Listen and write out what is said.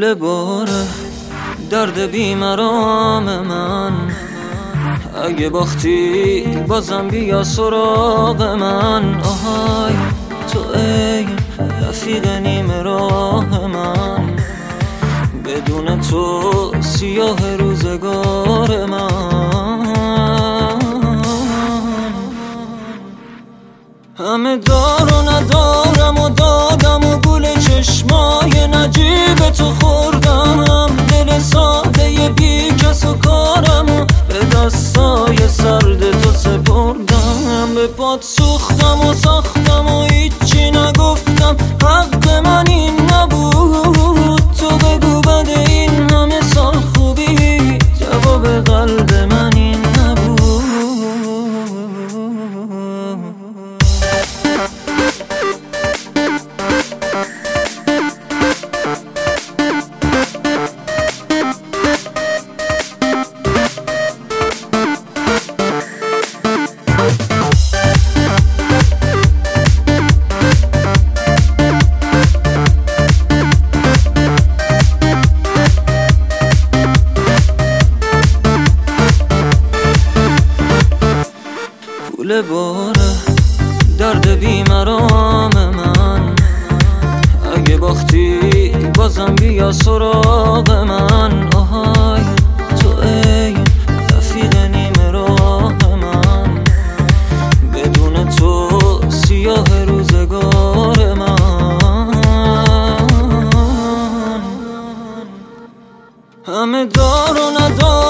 کوله باره درد بیمرام من، اگه باختی بازم بیا سراغ من. آهای تو ای رفیق نیم راه من، بدون تو سیاه روزگار من. همه دار و ندارم و دادم و گل چشمای نجیب تو خوردم، دل ساده بی کس و کارم و به دستای سرد تو سپردم. به پات سوختم و ساختم و هیچی نگفتم، حق من این نبود. تو بگو بعد این همه سال خوبی، جواب قلب من این نبود. کوله باره درد بیمرام من، اگه باختی بازم بیا سراغ من. آهای تو ای رفیق نیم راه من، بدون تو سیاه روزگار من. همه دار و ندار